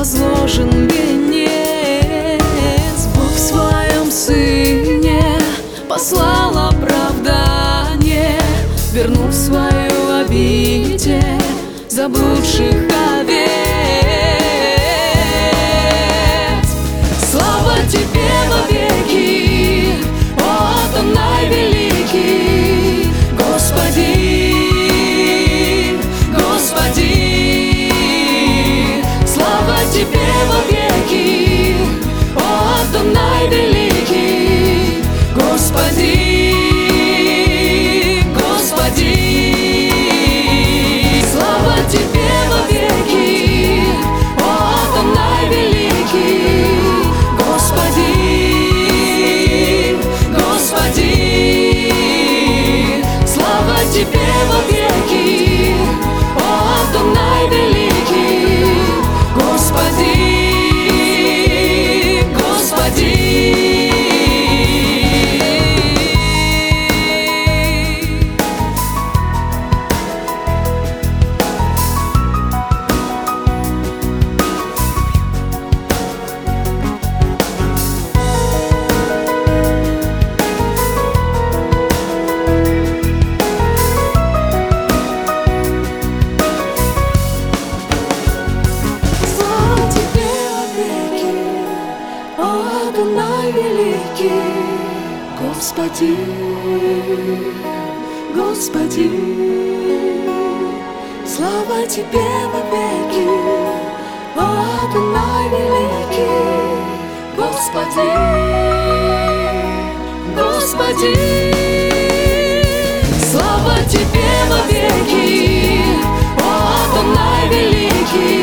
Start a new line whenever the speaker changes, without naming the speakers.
возложен венец. Бог в своем Сыне послал оправдание, вернув свою обитель заблудших овец. Слава Тебе вовеки, о Адонай великий, Господи, Господи. Слава Тебе вовеки, о Адонай великий, Господи, Господи. Слава Тебе вовеки, о Адонай великий, Господи, Господи. Слава Тебе вовеки, о Адонай великий, Господи, Господи. Адонай великий, Господи, Господи. Слава Тебе вовеки, о Адонай великий, Господи, Господи. Слава Тебе вовеки, о Адонай великий,